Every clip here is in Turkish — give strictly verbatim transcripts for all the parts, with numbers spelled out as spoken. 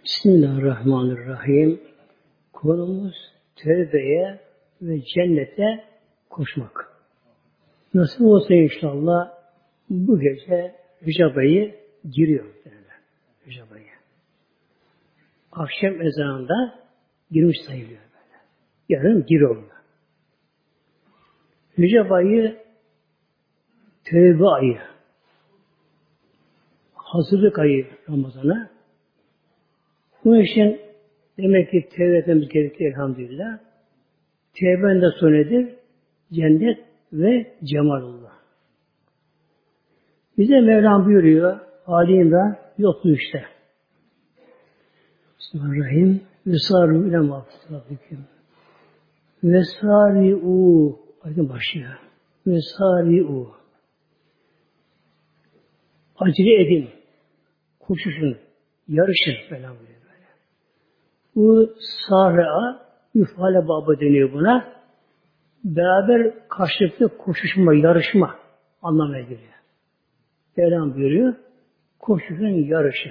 Bismillahirrahmanirrahim. Konumuz tövbeye ve cennete koşmak. Nasip olsa inşallah bu gece Recep ayı giriyor. Recep ayı. Akşam ezanında girmiş sayılıyor böyle. Yarın giriyor. Recep ayı tövbe ayı. Hazırlık ayı Ramazan'a. Bu için demek ki tevbe etmemiz gerekiyor elhamdülillah. Tevbenin de sonu nedir? Cennet ve cemalullah. Bize Mevlam buyuruyor, Ali İmran yoktu işte. Bismillahirrahmanirrahim. Vesâru ile mağfirâbikim. Vesâri'û. Ayın başlıyor. Vesâri'û. Acele edin. Koşuşun. Yarışın. Falan böyle. Bu sâre'a müfale babı deniyor buna. Beraber karşılıklı koşuşma, yarışma anlamına geliyor. Mevlam buyuruyor. Koşuşun, yarışın.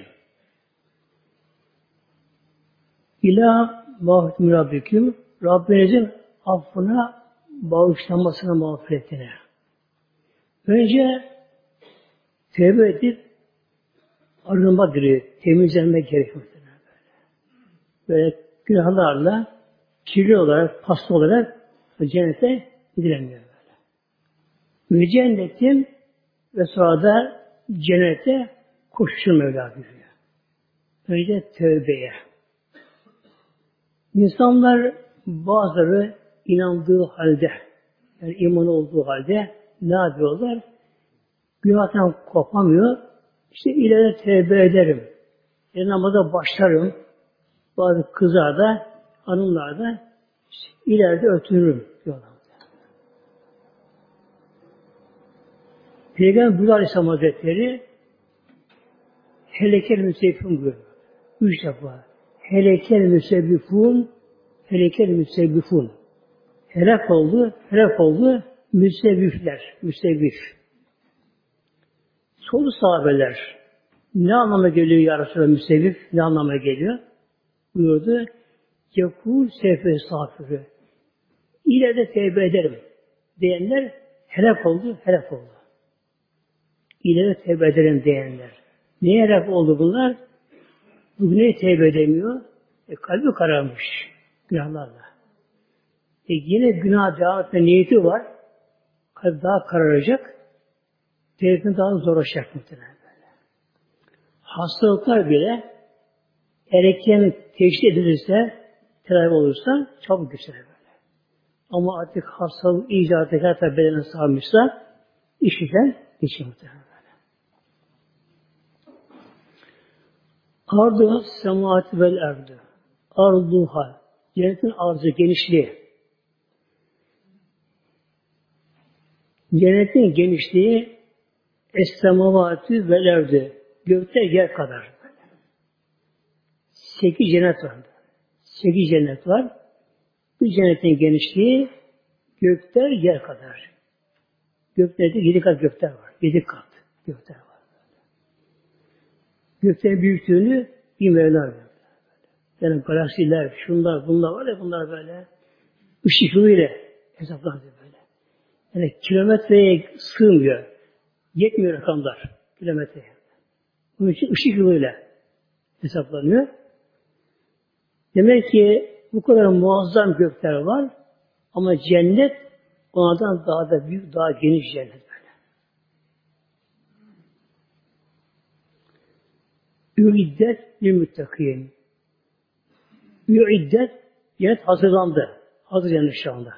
İlâ mağfiretü Rabbiküm. Rabbinizin affına, bağışlanmasına, mağfiretine. Önce tevbe edip arınma gerekiyor. Temizlenmek gerekiyor. Böyle günahlarla kirli olarak, paslı olarak cennete gidilemiyor böyle. Ve cennetin ve sonra da cennete koşuşur Mevla buyuruyor. Önce tövbeye. İnsanlar bazıları inandığı halde, yani iman olduğu halde ne yapıyorlar? Günahtan kopamıyor. İşte ileride tövbe ederim. E, namaza başlarım. Bazı kızlar da, hanımlar da işte ileride ötürürüm diyorlar. Peygamber Bülü Aleyhisselam Hazretleri helekel müsebbifun buyuruyor. Üç defa. Helekel müsebbifun, helekel müsebbifun. Helak oldu, helak oldu, müsebbifler, müsebbif. Solu sahabeler ne anlama geliyor ya Resulallah müsebbif? Ne anlama geliyor? Buyurdu. Yekûl sefe safiri. İleride tevbe ederim diyenler helak oldu, helak oldu. İleride tevbe ederim diyenler. Neye helak oldu bunlar? Bugüne tevbe edemiyor. E, kalbi kararmış günahlarla. E, yine günah devam etme niyeti var. Kalbi daha kararacak. Tevbe daha zorlaşacak muhtemelen böyle. Hastalıklar bile erken teşhis edilirse, tedavi olursa çabuk geçer böyle. Ama artık hastalık iyice artık her tarafı bedene sarmışsa işten geçiyor muhtemelen böyle. Ardu semâti vel erdu. Arduha. Cennetin arzı, genişliği. Cennetin genişliği es-semâvâti vel erdu. Gökte yer kadar. Sekiz cennet var. Sekiz cennet var. Bu cennetin genişliği gökler yer kadar. Göklerde yedi kat gökler var. Yedi kat gökler var. Göklerin büyüklüğünü bir Mevla veriyor. Yani galaksiler, şunlar, bunlar var ya bunlar böyle. Işık yılıyla hesaplanıyor böyle. Yani kilometreye sığmıyor. Yetmiyor rakamlar kilometreye. Bunun için ışık yılıyla hesaplanıyor. Demek ki bu kadar muazzam gökler var ama cennet onlardan daha da büyük, daha geniş cennet böyle. Ü'iddet bir müttakîn. Ü'iddet cennet hazırlandı. Hazır cennet şu anda.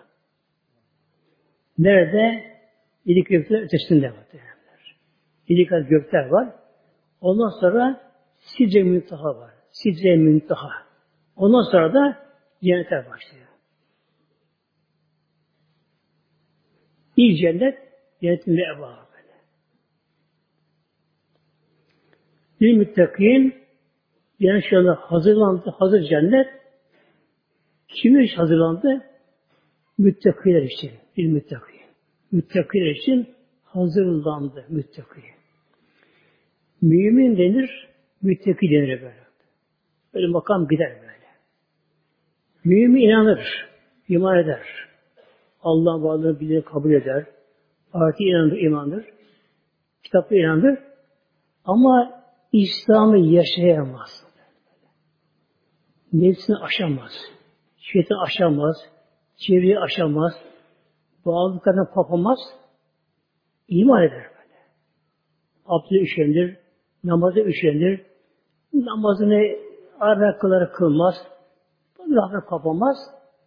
Nerede? Yedi gökler ötesinde var. Yedi kat gökler var. Ondan sonra Sidre Müntaha var. Sidre Müntaha. Ondan sonra da cennete başlıyor. İlk cennet, cennetin mevâ böyle. Bir müttakîn, cennet şu anda hazırlandı, hazır cennet. Kim için hazırlandı? Müttakiler için. Bir müttakîn. Müttakiler için hazırlandı müttakî. Mümin denir, müttaki denir böyle. Böyle makam gider böyle. Mümin inanır, iman eder. Allah'ın varlığını bilir, kabul eder. Ahirete inanır, imandır. Kitapta inanır. Ama İslam'ı yaşayamaz. Nefsini aşamaz. Şeytanı aşamaz. Çevreyi aşamaz. Bağlılıklarına kopamaz. İman eder böyle. Abdü üşenir. Namaza üşenir. Namazını ara kılar kılmaz. Rahmet kapamaz.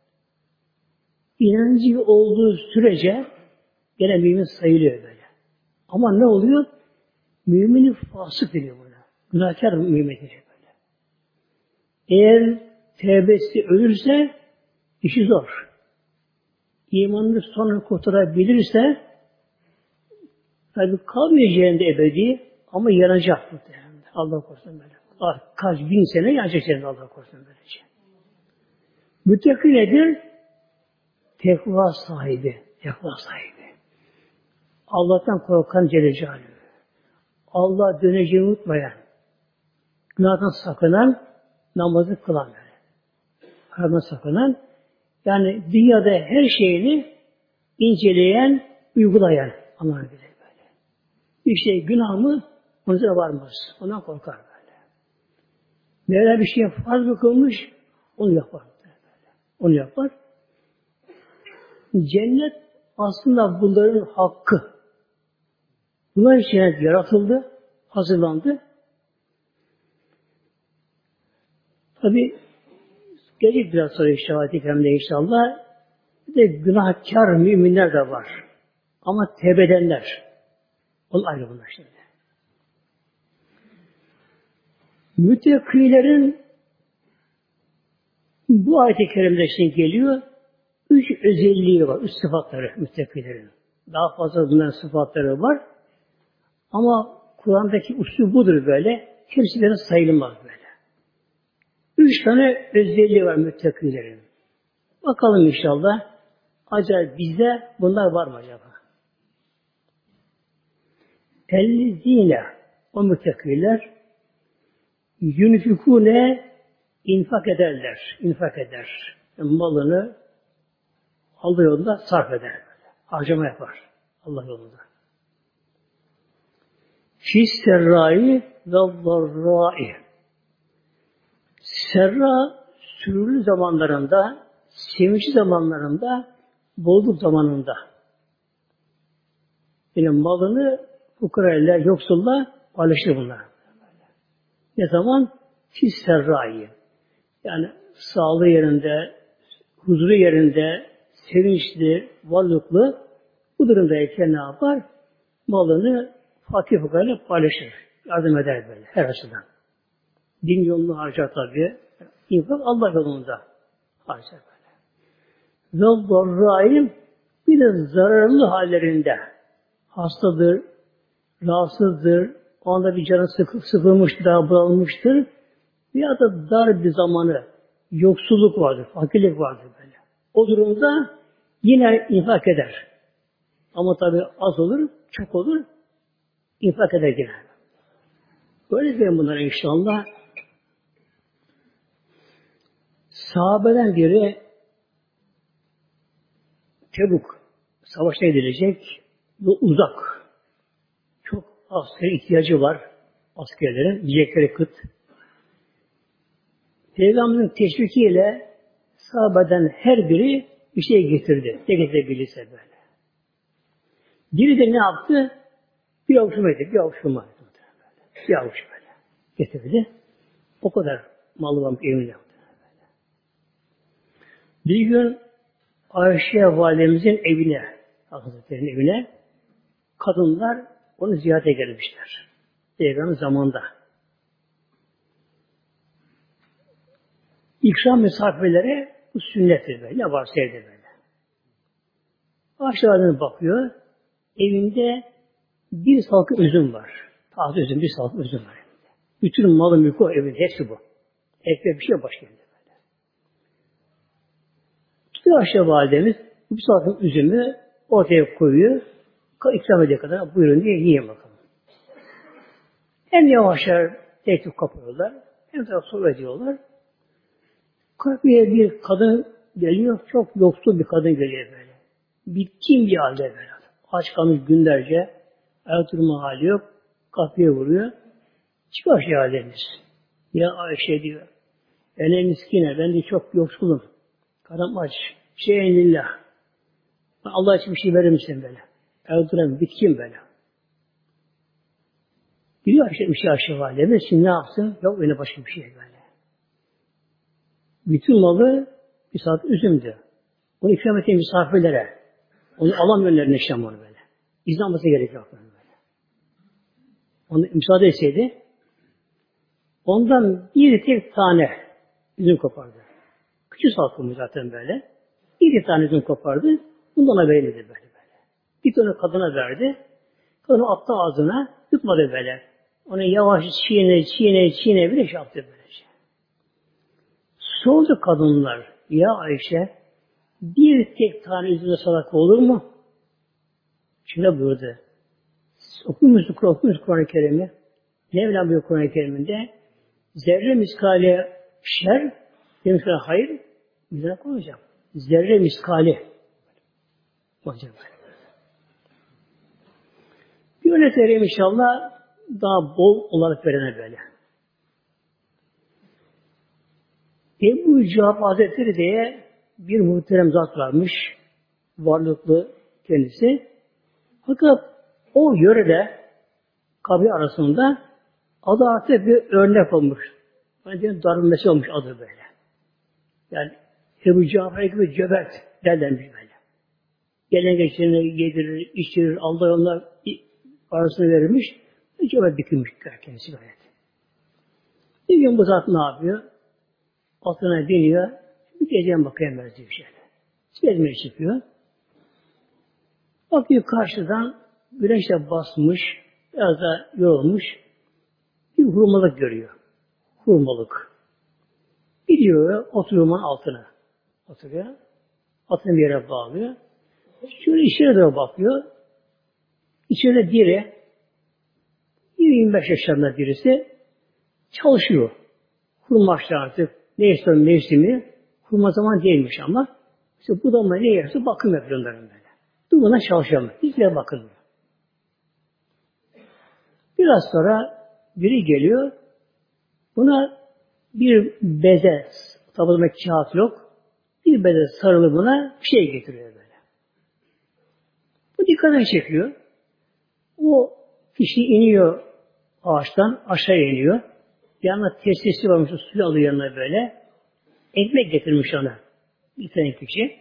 İnancı olduğu sürece gene mümin sayılıyor böyle. Ama ne oluyor? Mümini fasık deniyor buna. Günahkar mümin deniyor böyle. Eğer tevbesi ölürse işi zor. İmanını sonra kurtarabilirse tabi kalmıyor cehennemde ebedi ama yanacak bu cehennemde. Allah korusun böyle. Kaç bin sene yanacak cehennemde Allah korusun böylece. Müttaki nedir? Tekva sahibi. Tekva sahibi. Allah'tan korkan Celle Celaluhu. Allah döneceğini unutmayan, günahdan sakınan, namazı kılan böyle. Haramdan sakınan, yani dünyada her şeyini inceleyen, uygulayan anlar bilir böyle. Bir şey günah mı? Onlara varmaz. Ondan korkar böyle. Mevla bir şey farz mı kılmış? Onu yapar. Böyle. Onu yapar. Cennet aslında bunların hakkı. Bunlar için cennet yaratıldı, hazırlandı. Tabi gelecek biraz sonra şahit-i kerimde inşallah bir de günahkar müminler de var. Ama tevbe edenler. Onun ayrı bunlar şimdi. Müttekilerin bu ayet-i kerimde şimdi geliyor. Üç özelliği var. Üç sıfatları müttekilerin. Daha fazla bunların sıfatları var. Ama Kur'an'daki usul budur böyle. Hepsi böyle sayılmaz böyle. Üç tane özelliği var müttekilerin. Bakalım inşallah. Acaba bizde bunlar var mı acaba? Ellezine o müttekiler yunfikune infak ederler. İnfak eder. Yani malını Allah yolunda sarf eder. Harcama yapar. Allah yolunda. Fis-serrai ve-zarrai. Serra sürülü zamanlarında, sevinçli zamanlarında, bolluk zamanında. Yani malını fukarayla, yoksulla paylaşır bunlar. Ne zaman? Fis-serrai. Yani sağlığı yerinde, huzuru yerinde, sevinçli, varlıklı, bu durumdayken ne yapar? Malını fakir fukarayla paylaşır. Yardım eder böyle her açıdan. Din yolunu harcar tabi. İnfak Allah yolunda harcar böyle. Ve zarraim bir de zararlı hallerinde hastadır, rahatsızdır, o anda bir canı sıkı, sıkılmıştır, daha bunalmıştır. Ya da dar bir zamanı, yoksulluk vardır, fakirlik vardır böyle. O durumda yine infak eder. Ama tabi az olur, çok olur, infak eder yine. Böyle diyelim bunlara inşallah. Sahabeden biri Tebuk savaşa edilecek ve uzak. Çok asker ihtiyacı var askerlerin. Yiyecekleri kıt. Peygamberin teşvikiyle sahabeden her biri bir şey getirdi. Ne getirebilirse böyle. Biri de ne yaptı? Bir avuçuma getirdi. Bir avuçuma getirdi. Bir avuç böyle. Getirdi. O kadar malı var evinde. Bir gün Ayşe validemizin evine, Hazretleri'nin evine kadınlar onu ziyarete gelmişler. Peygamber zamanında. İkram misafirlere bu sünnettir böyle. Ne varsa evde böyle. Ayşe validemiz bakıyor. Evinde bir salkım üzüm var. Taze üzüm, bir salkım üzüm var. Bütün malı mülkü o evinde. Hepsi bu. Ekmek bir şey yok başka evinde. Tutuyor Ayşe validemiz bu salkım üzümü ortaya koyuyor. İkram ediyor kadar buyurun diye yiyin bakalım. Hem yavaşlar tek tek kapıyorlar. En taraf sohbet ediyorlar. Kapıya bir kadın geliyor. Çok yoksul bir kadın geliyor böyle. Bitkin bir halde böyle. Aç kalmış günlerce. Ayak durma hali yok. Kapıya vuruyor. Çıkar şey halimiz. Ya Ayşe diyor. Ene miskine. Ben de çok yoksulum. Karım aç. Şeyen lillah. Allah için bir şey verir misin böyle? Ayak duramıyor. Bitkin böyle. Gidiyor Ayşe bir şey Ayşe validemiz. Şimdi ne yapsın? Yok öyle başka bir şey böyle. Bütün malı bir saat üzümdü. Onu ikram ettiği misafirlere. Onu alam önlerine işlem onu böyle. İzin alması gerekiyor böyle. Onu müsaade etseydi ondan bir tek tane üzüm kopardı. Küçük salkımı zaten böyle. Bir tane üzüm kopardı. Bundan haber edildi böyle böyle. Bir tane kadına verdi. Kadın attı ağzına. Yutmadı böyle. Onu yavaş çiğne çiğne çiğne bile şey yaptı böylece. Sordu kadınlar. Ya Ayşe bir tek tane üzümde sadaka olur mu? Şöyle buyurdu. Okur musun, okur musun Kur'an-ı Kerim'i? Mevlam buyuruyor Kur'an-ı Kerim'inde zerre miskali şer, demiş ki hayır, güzel koyacağım. Zerre miskali. Hocam. Bir örnek vereyim inşallah daha bol olarak verene böyle. Ebu Cahab Hazretleri diye bir muhterem zat varmış. Varlıklı kendisi. Fakat o yörede kabile arasında adı artık bir örnek olmuş. Yani darılması olmuş adı böyle. Yani Ebu Cafer gibi cöbert derlenmiş böyle. Gelen geçeni yedirir, içirir, Allah onlar parasını verirmiş. Cöbert dikilmiş kendisi gayet. Bir gün bu zat ne yapıyor? Atına biniyor. Bir geceye bakayım böyle bir şeyle. Gezmeye çıkıyor. Bakıyor karşıdan güneşle basmış, biraz da yorulmuş. Bir hurmalık görüyor. Hurmalık. Gidiyor, oturuyor ormanın altına. Oturuyor. Atını bir yere bağlıyor. Şöyle içeri doğru bakıyor. İçeride biri, yirmi beş yaşlarında birisi çalışıyor. Hurma açtı artık. Ne istiyor mevsimi. Hurma zaman değilmiş ama. İşte bu da ne yerse bakım yapıyor onların böyle. Durmadan çalışıyor. Hiçbir bakılmıyor. Biraz sonra biri geliyor. Buna bir beze, tabi kağıt yok. Bir beze sarılı buna bir şey getiriyor böyle. Bu dikkatini çekiyor. O kişi iniyor ağaçtan, aşağı iniyor. Yanına testisi varmış, suyu alıyor yanına böyle. Ekmek getirmiş ona. Bir tane kişi.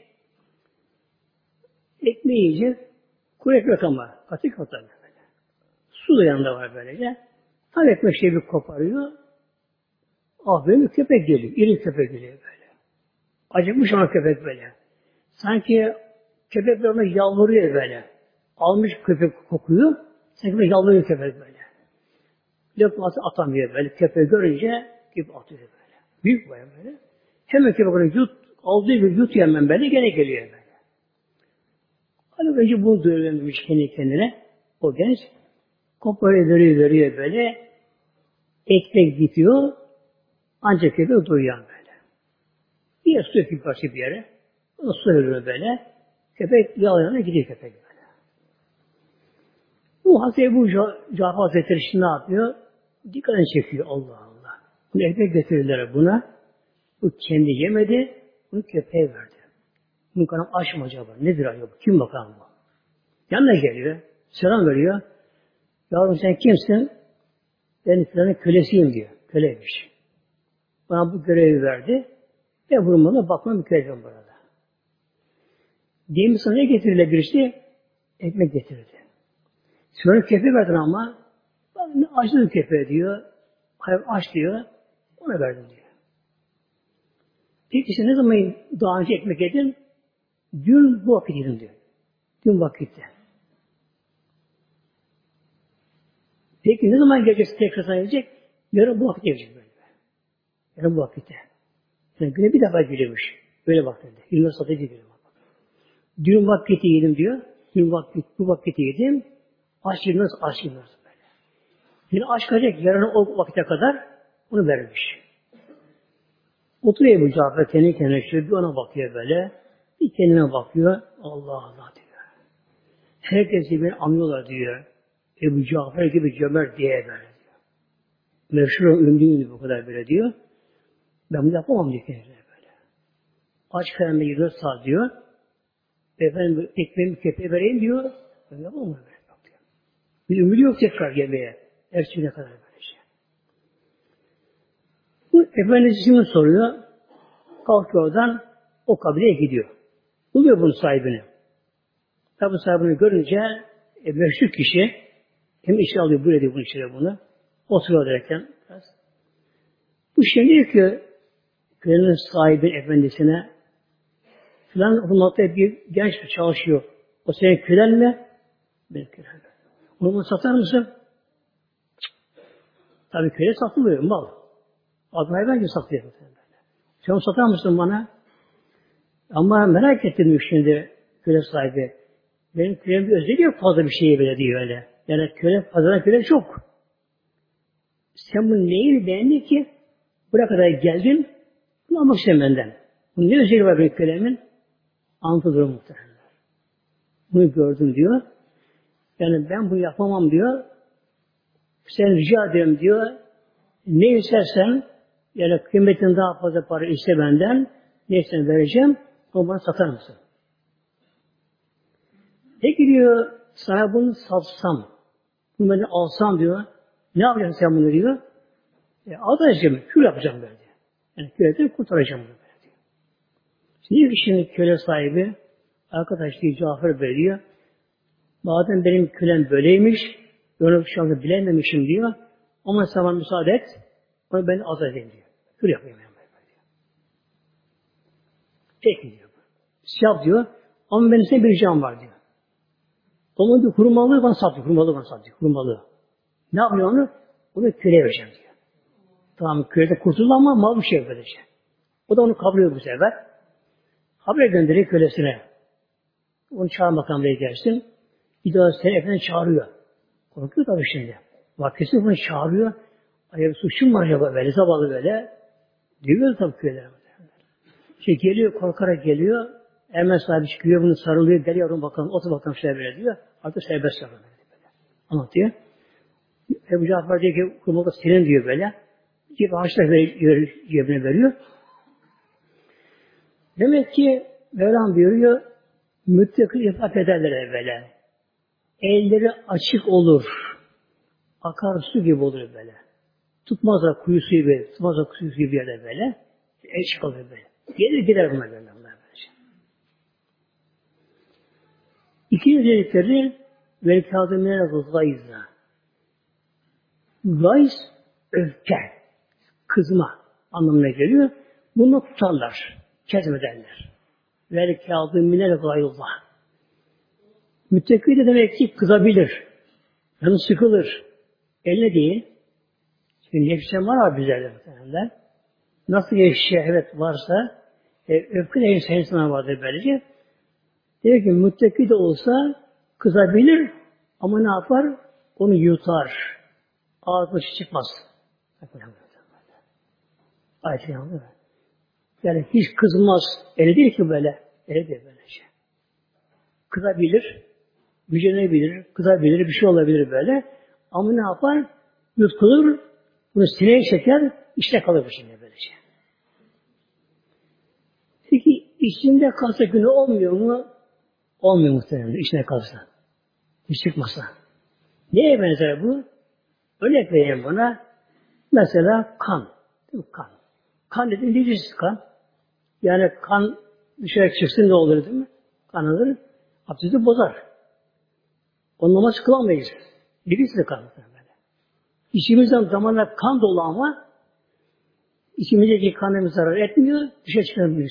Ekmeği yiyecek. Kuru ekmek ama. Katı katı böyle. Su da yanında var böylece. Tam ekmek şeyi bir koparıyor. Ah böyle bir köpek geliyor. İri köpek geliyor böyle. Acıkmış ama köpek böyle. Sanki köpekler ona yalvarıyor böyle. Almış köpek kokuyor. Sanki böyle yalvarıyor köpek böyle. Lokması atamıyor böyle. Köpeği görünce gibi atıyor böyle. Büyük boya böyle. Hemen köpek onu yut, aldığı bir yut hemen böyle gene geliyor böyle. Hani önce bunu duyuyormuş kendi kendine. O genç koparıyor, veriyor, veriyor böyle. Ekmek bitiyor. Ancak köpek duyuyor böyle. Bir yer su yapıyor karşı bir yere. O su veriyor böyle. Köpek yağlayana gidiyor köpek böyle. Bu Hazreti Ebu Cafer Hazretleri şimdi ne yapıyor? Dikkatini çekiyor Allah Allah. Bunu ekmek getirirler buna. Bu kendi yemedi. Bunu köpeğe verdi. Bunun kanım aç mı acaba? Nedir acaba? Kim bakalım bu? Yanına geliyor. Selam veriyor. Yavrum sen kimsin? Ben filanın kölesiyim diyor. Köleymiş. Bana bu görevi verdi. Ve vurmana bakmam mükellefim burada. Diyelim sana ne getirirler birisi? Ekmek getirdi. Sonra köpeği verdin ama ben açtım köpeği diyor. Hayır aç diyor. Ona verdim diyor. Peki sen ne zaman daha önce ekmek yedin? Dün bu vakit yedim diyor. Dün vakitte. Peki ne zaman geleceksin tekrar sana yiyecek? Yarın bu vakit yiyecek böyle. Yarın bu vakitte. Yani güne bir defa geliyormuş. Böyle bak dedi. Yıllar satıcı geliyor. Dün vakitte yedim diyor. Dün vakit, bu vakitte yedim. Aç yedim nasıl? Aç yedim nasıl böyle. Yine aç kalacak yarın o vakite kadar onu vermiş. Oturuyor Ebu Cafer kendi kendine şöyle bir ona bakıyor böyle. Bir kendine bakıyor. Allah Allah diyor. Herkes beni anlıyorlar diyor. Ebu Cafer gibi cömert diye böyle diyor. Meşhur ünlüyüm bu kadar böyle diyor. Ben bunu yapamam diyor kendine böyle. Aç karnında yirmi dört saat diyor. Efendim ekmeğimi kepeğe vereyim diyor. Ben yapamam böyle. Diyor. Bir ümidi yok tekrar yemeğe. Erçine kadar böyle şey. Bu Efendimiz şimdi soruyor. Kalkıyor oradan o kabileye gidiyor. Buluyor bunun sahibini. Tabi sahibini görünce e, meşhur kişi hem işe alıyor, böyle diyor bunu içeri bunu. Oturuyor derken biraz. Bu şey diyor ki köyünün sahibi efendisine filan okulmakta bir genç çalışıyor. O senin kölen mi? Benim kölen. Onu bunu satar mısın? Tabii köye satılıyor mal. Adı hayvan gibi satılıyor. Sen onu satar mısın bana? Ama merak ettim şimdi köle sahibi. Benim kölemin bir özelliği yok fazla bir şeye böyle diyor öyle. Yani köle, fazla köle çok. Sen bunun neyini beğendin ki? Buraya kadar geldin, bunu almak istedim benden. Bunun ne özelliği var benim kölemin? Anlatılır muhtemelen. Bunu gördüm diyor. Yani ben bunu yapamam diyor. Sen rica ederim diyor. Ne istersen, yani kıymetin daha fazla para iste benden, ne istersen vereceğim, ama bana satar mısın? Peki diyor, sana bunu satsam, bunu ben alsam diyor, ne yapacaksın sen bunu diyor? E, alacağım, kül yapacağım böyle diyor. Yani köleden kurtaracağım bunu böyle diyor. Şimdi şimdi köle sahibi, arkadaş diyor, Cafer Bey diyor, madem benim kölem böyleymiş, onu şu anda bilememişim diyor, ama sana müsaade et, onu ben azat edeyim diyor. Kül yapayım ben böyle diyor. Peki diyor. Yap diyor, ama benim size bir ricam var diyor. Onun bir hurmalığı bana sattı, hurmalığı bana sattı, hurmalığı. Ne yapıyor onu? Onu köleye vereceğim diyor. Tamam, kölede kurtuldu ama mal bir şey böylece. O da onu kabul ediyor bu sefer. Haber gönderiyor kölesine. Onu çağır makamına gelsin. Bir daha seni efendim çağırıyor. Korkuyor tabii şimdi. Vakisi bunu çağırıyor. Ay, suçum var acaba böyle, zavallı böyle. Diyor tabii köleler. Şey geliyor, korkarak geliyor. Hemen sahibi çıkıyor, bunu sarılıyor. Gel yavrum bakalım, otur bakalım şöyle böyle diyor. Artık serbest yapıyor böyle. Anlatıyor. Ebu Cafer diyor ki, kurmalı senin diyor böyle. Gibi harçlar veriyor, cebine veriyor. Demek ki Mevlam buyuruyor, müttaki ifade ederler evvela. Elleri açık olur. Akar su gibi olur böyle. Tutmazlar kuyu suyu gibi, tutmazlar kuyu suyu gibi yerde böyle. El çıkalıyor böyle. Gelir gider bunlar böyle. İkinci özellikleri vel kâzimîne gayza. Gayz, öfke, kızma anlamına geliyor. Bunu tutarlar, kezmederler. Vel kâzimîne gayza. Müttaki de demek ki kızabilir. Yanı sıkılır. Eline değil. Çünkü nefsen var abi bizlerde muhtemelen. Nasıl bir şehvet varsa e, öfke de insan insana vardır böylece. Diyor ki müttaki de olsa kızabilir ama ne yapar? Onu yutar. Ağzı çıkmaz. Ayet yandı. Yani hiç kızmaz. Öyle değil ki böyle. Öyle değil böylece. Kızabilir, gücenebilir, kızabilir, bir şey olabilir böyle. Ama ne yapar? Yutkulur, bunu sineye çeker, işte kalır bu şimdi böylece. Peki içinde kalsa günü olmuyor mu? Olmuyor muhtemelen içine kalsa. Hiç çıkmasa. Neye benzer bu? Örnek vereyim buna. Mesela kan. Değil mi? Kan. Kan dediğin diyeceğiz kan. Yani kan dışarı çıksın ne olur değil mi? Kan alır. Abdesti bozar. Onun namazı kılamayız. Birisi de kan. Böyle. İçimizden zamanla kan dolu ama içimizdeki kanımız zarar etmiyor. Dışarı çıkarmıyor.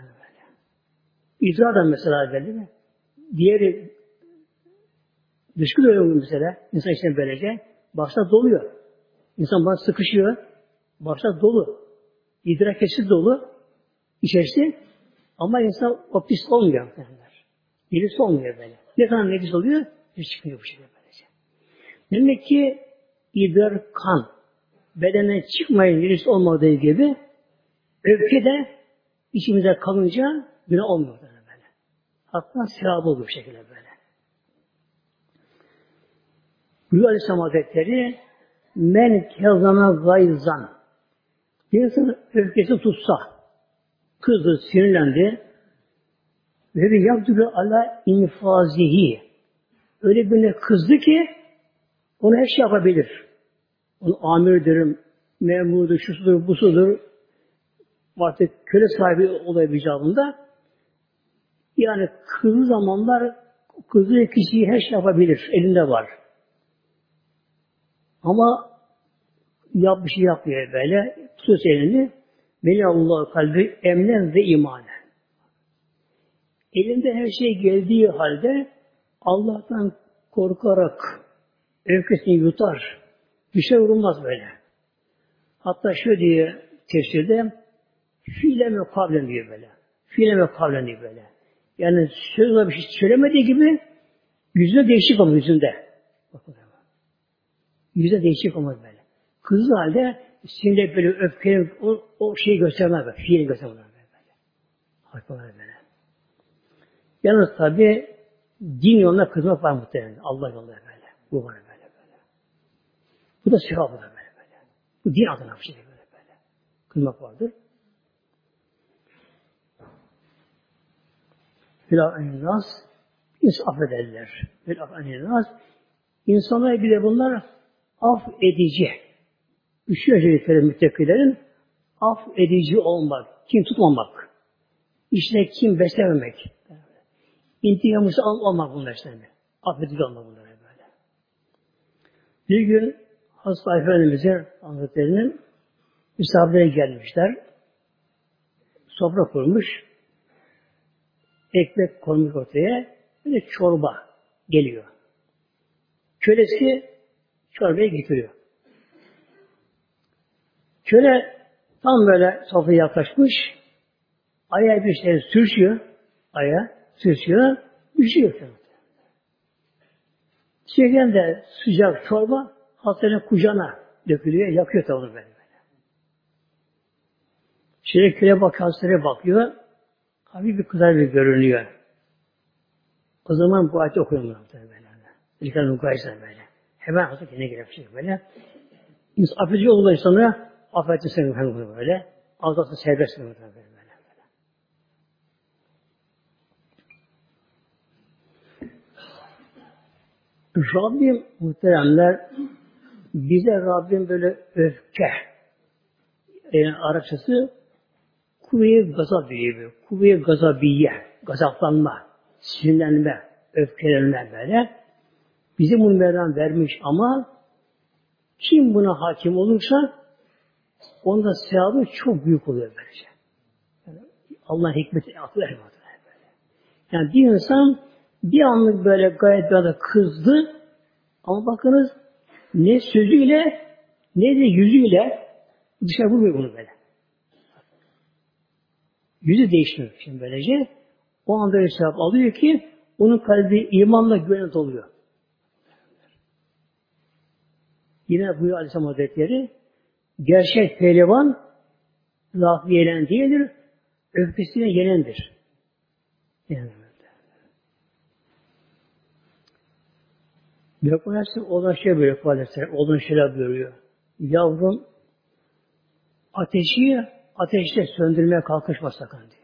İdrar da mesela böyle değil mi? Diğeri dışkı da öyle mesela. İnsan içine böylece başta doluyor. İnsan bana sıkışıyor. Başta dolu. İdrar kesit dolu. İçerisi ama insan o pis olmuyor. Nefis olmuyor böyle. Ne kadar nefis oluyor? Hiç çıkmıyor bu şekilde böylece. Demek ki idrar kan bedenden çıkmayın nefis olmadığı gibi Öfke de içimize kalınca günah olmuyor böyle. Hatta sevabı olur bu şekilde böyle. Buyuruyor Aleyhisselam Hazretleri men kezana gayzan bir insan öfkesi tutsa kızdı, sinirlendi ve bir yaptırıyor ala infazihi öyle birine kızdı ki onu her şey yapabilir. Onu amirdir, memurdur, şusudur, busudur artık köle sahibi olabileceğinde yani kızdığı zamanlar kızdığı kişiyi her şey yapabilir. Elinde var. Ama yap bir şey yapmıyor böyle. Tutuyor elini. Melihullah kalbi emnen ve imanen. Elinde her şey geldiği halde Allah'tan korkarak öfkesini yutar. Bir şey vurulmaz böyle. Hatta şöyle diye tefsirde fiile mekablen diyor böyle. Fiile mekablen diyor böyle. Yani sözle bir şey söylemediği gibi yüzünde değişik olmuş yüzünde. Bakın. Yüzde değişik olmaz böyle. Kızdığı halde sinirle böyle öfkeyle o, o şeyi göstermez böyle. Fiili göstermez böyle. Hakikaten böyle. Yalnız tabi din yoluna kızmak var muhtemelen. Allah yolunda böyle. Bu var böyle böyle. Bu da sevap da böyle böyle. Bu din adına bir şey böyle böyle. Kızmak vardır. Filah en-nas insan affederler. Filah en-nas insanlar bile bunlar af edici. Üçüncü özellikleri müttakilerin af edici olmak, kim tutmamak, işine kim beslememek, intikamısı almamak bunlar işte. Affedici olmak bunlar böyle. Bir gün Hasta Efendimiz'e Hazretleri'nin misafirlere gelmişler. Sofra kurmuş. Ekmek konmuş ortaya. Bir de çorba geliyor. Kölesi çorbayı getiriyor. Köle tam böyle sofraya yaklaşmış. Ayağı bir şey sürüşüyor. Ayağı sürüşüyor. Düşüyor. Çeken de sıcak çorba hastanın kucağına dökülüyor. Yakıyor tabi böyle. Şöyle köle bak, hastaneye bakıyor. Hafif bir kızar bir görünüyor. O zaman bu ayeti okuyorum. İlkan mukayese böyle. Hemen hasta kendine girebilecek böyle. İnsan affedici olur insanı affetsin seni böyle. Azaltı serbest böyle böyle. böyle. Rabbim muhteremler bize Rabbim böyle öfke yani Arapçası kuvve-i gazabiye, kuvve-i gazabiye, gazaplanma, sinirlenme, öfkelenme böyle. Bize bunu Mevlam vermiş ama kim buna hakim olursa onda sevabı çok büyük oluyor böylece. Yani Allah'ın hikmeti akıl ermedi böyle. Yani bir insan bir anlık böyle gayet bir anda kızdı ama bakınız ne sözüyle ne de yüzüyle dışarı vurmuyor bunu böyle. Yüzü değişmiyor şimdi böylece. O anda öyle sevap alıyor ki onun kalbi imanla güvenle doluyor. Yine buyuruyor Aleyhisselam Hazretleri gerçek pehlivan lafı yenen değildir, öfkesine yenendir. Yani Lokman Aleyhisselam olan şey böyle Aleyhisselam olan şeyler buyuruyor. Yavrum ateşi ateşle söndürmeye kalkışma sakın diyor.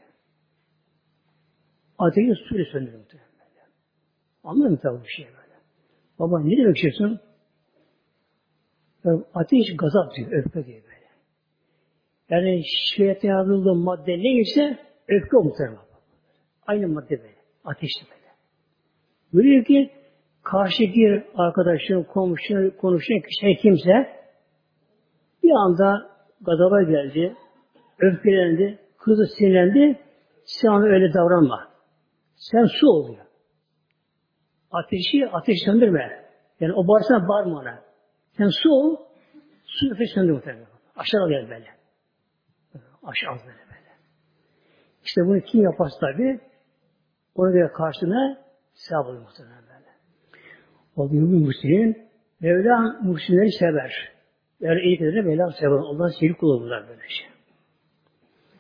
Ateşi suyla söndürmeye diyor. Anladın mı tabi bir şey böyle? Baba ne demek istiyorsun? Yani ateş gazap diyor, öfke diyor böyle. Yani şeytan yazıldığı madde neyse öfke o muhtemelen. Aynı madde böyle. Ateşli böyle. Buyuruyor ki karşıdaki arkadaşın, komşun, konuşan kişi kimse bir anda gazaba geldi, öfkelendi, kızı sinirlendi, sen ona öyle davranma. Sen su oluyor. Ateşi ateş söndürme. Yani o bağırsana bağırma ona. Sen su ol, su öfke söndür muhtemelen. Aşağı gel böyle. Aşağı böyle böyle. İşte bunu kim yaparsa tabi ona göre karşına sevap oluyor muhtemelen böyle. Oluyor bir muhsin, Mevlam muhsinleri sever. Yani iyi kadar Mevlam sever. Allah'ın sevgi kulu bunlar böyle şey.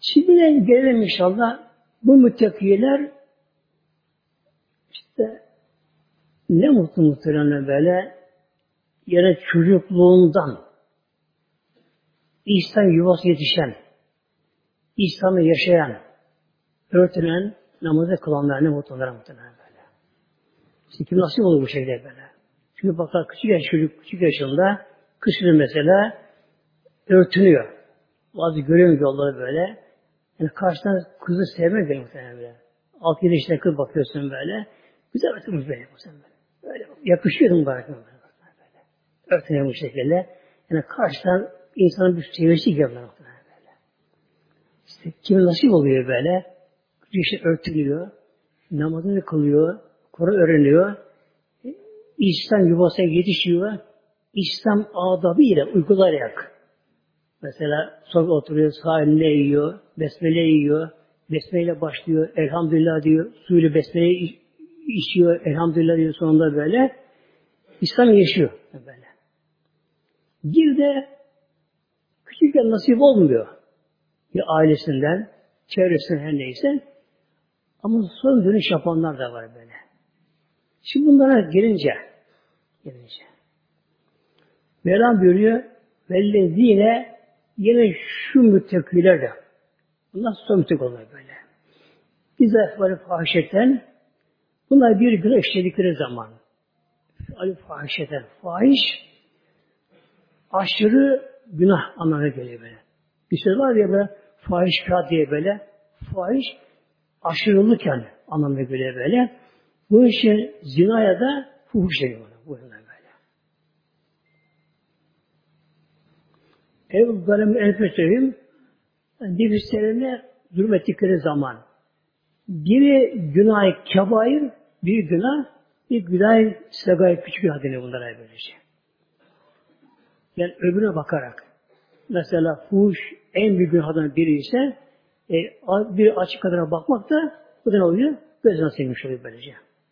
Şimdi gelelim inşallah. Bu müttakiler işte ne mutlu muhtemelen böyle yani çocukluğundan İslam yuvası yetişen, İslam'ı yaşayan, örtünen, namazı kılanlar ne mutlu onlara muhtemelen böyle. İşte kim nasip olur bu şekilde böyle. Çünkü bakar küçük yaş çocuk, küçük yaşında kışın mesela örtünüyor. Bazı görüyorum yolları böyle. Yani karşıdan kızı sevmek benim muhtemelen böyle. Altı yedi yaşında kız bakıyorsun böyle. Güzel örtünmüş böyle muhtemelen böyle. Böyle yakışıyor mu bana böyle. Örtünüyor bu şekilde. Yani karşıdan insanın bir sevesi geliyor muhtemelen böyle. İşte kim nasip oluyor böyle. Küçük işte örtülüyor. Namazını kılıyor. Kur'an öğreniyor. İslam yuvasına yetişiyor. İslam adabı ile uygulayarak. Mesela sonra oturuyor, sahilinde yiyor, besmele yiyor, besmele başlıyor, elhamdülillah diyor, suyla besmele içiyor, elhamdülillah diyor sonunda böyle. İslam yaşıyor böyle. Bir de küçükken nasip olmuyor. Ya ailesinden, çevresinden her neyse. Ama son dönüş yapanlar da var böyle. Şimdi bunlara gelince, gelince. Mevlam buyuruyor, vellezine yine şu müttekiler de. Bunlar son müttek oluyor böyle. Bize böyle fahişetten, bunlar bir gün işledikleri zaman, Ali fahişetten, fahiş, aşırı günah anlamına geliyor böyle. Bir söz var ya böyle, fahişkat diye böyle, fahiş, aşırılık yani anlamına geliyor böyle. Bu işin zinaya da fuhuş deniyor bu yüzden böyle. Ev galemi enfes söyleyeyim, nefislerine zulüm ettikleri zaman, biri günah-ı kebair, bir günah, bir günah-ı segayr, küçük günah deniyor bunlara böylece. Yani öbürüne bakarak, mesela fuhuş en büyük günahdan biri ise, e, bir açık kadına bakmak da bu da ne oluyor? Gözden silmiş oluyor böylece.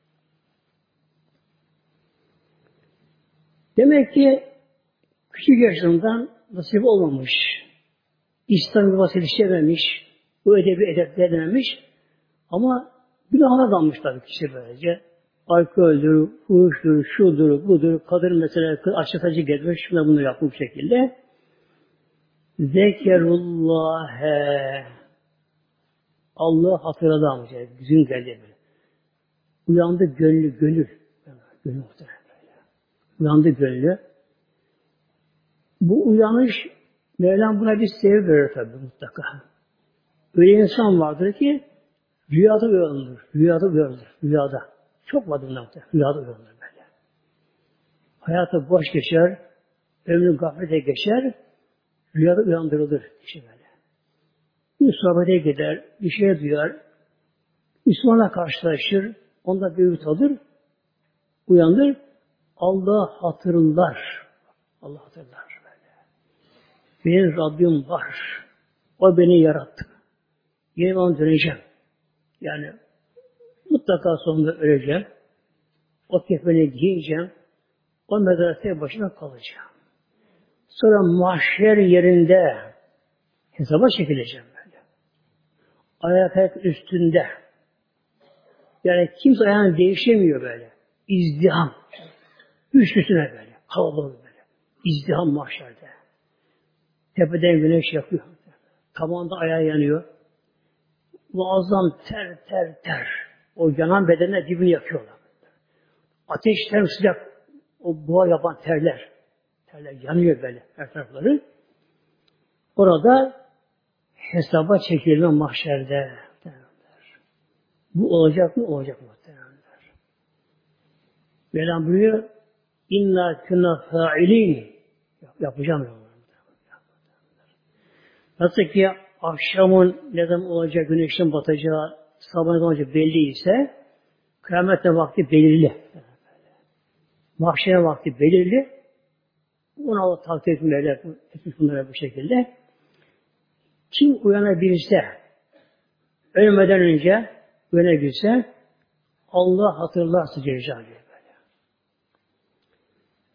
Demek ki küçük yaşlarından nasip olmamış, İslam yuvası yetişememiş, bu edebi edep edememiş ama günahına dalmış tabii kişi böylece. Alkoldür, fuhuştur, şudur, budur, kadın mesela açıkacı gezmek, şuna bunu yapmış bu şekilde. Zekerullâhe Allah hatırladı ama şey, gün geldi böyle. Uyandı gönlü, gönül. Gönlü muhtemelen böyle. Uyandı gönlü. Bu uyanış Mevlam buna bir sebep verir tabii mutlaka. Öyle insan vardır ki rüyada uyanır, rüyada uyanır, rüyada. Çok vardır bundan mutlaka, rüyada uyanır böyle. Hayatı boş geçer, ömrü gaflete geçer, rüyada uyandırılır kişi böyle. Bir sohbete gider, bir şey duyar, Müslümanla karşılaşır, onda bir ümit alır, uyanır, Allah hatırlar. Allah hatırlar. Benim Rabbim var. O beni yarattı. Yine ben döneceğim. Yani mutlaka sonunda öleceğim. O kefeni giyeceğim. O mezarlıkta başına kalacağım. Sonra mahşer yerinde hesaba çekileceğim böyle. Ayak ayak üstünde. Yani kimse ayağını değişemiyor böyle. İzdiham. Üst üstüne böyle. Kalabalık böyle. İzdiham mahşerde. Tepeden güneş yakıyor. Tabağında ayağı yanıyor. Muazzam ter ter ter. O yanan bedenine dibini yakıyorlar. Ateş ter sıcak. O buhar yapan terler. Terler yanıyor böyle her tarafları. Orada hesaba çekilme mahşerde. Bu olacak mı? Olacak mı? Mevlam buyuruyor. İnna künna fa'ilin. Yapacağım ya. Nasıl ki akşamın ne zaman olacağı, güneşin batacağı, sabahın olacağı belli ise kıyametin vakti belirli. Mahşerin vakti belirli. Bunu Allah takdir etmeyle etmiş bunlara bu şekilde. Kim uyanabilirse ölmeden önce uyanabilirse Allah hatırlarsa Celle böyle.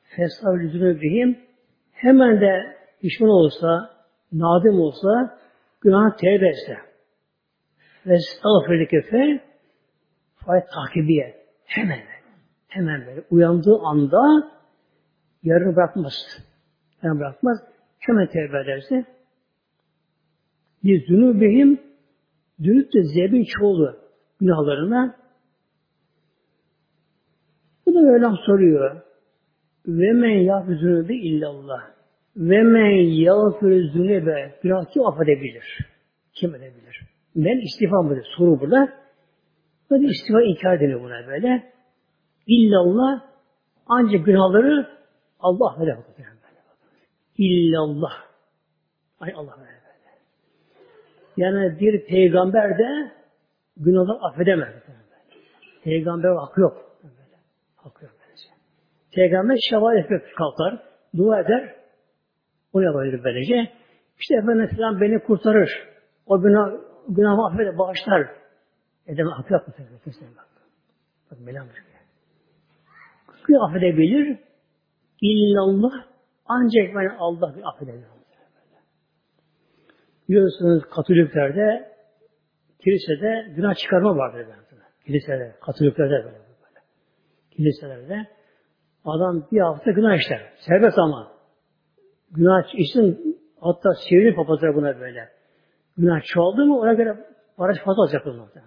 Fesavlü zünübihim hemen de pişman olsa, nadim olsa günahı tevbe etse ve estağfirlike fay takibiye hemen hemen böyle uyandığı anda yarını bırakmaz. Yani bırakmaz. Hemen tevbe ederse bir zünubihim dönüp de zebin çoğulu günahlarına. Bu da Mevlam soruyor. Ve men yâfü zünübe illallah. Ve men yâfü zünübe. Günah kim affedebilir? Kim edebilir? Men istifam burada. Soru burada. Böyle istifa inkar deniyor buna böyle. İllallah ancak günahları Allah affeder. İllallah. Ay Allah affeder. Yani bir peygamber de günahları affedemez. Peygamber hakkı yok. Hakkı yok. Peygamber şefaat etmek kalkar, dua eder, onu yapabilir böylece. İşte Efendimiz falan beni kurtarır, o günah, günahımı affeder, bağışlar. Edemez, hakkı yok. Bak, melam günah affedebilir, illallah, ancak ben Allah bir affedebilir. Biliyorsunuz Katoliklerde, kilisede günah çıkarma vardır. Kiliselerde, Katoliklerde böyle. böyle. Kiliselerde adam bir hafta günah işler. Serbest ama. Günah işin hatta çevirir papazlar buna böyle. Günah çoğaldı mı ona göre baraj fazla alacak o zaman.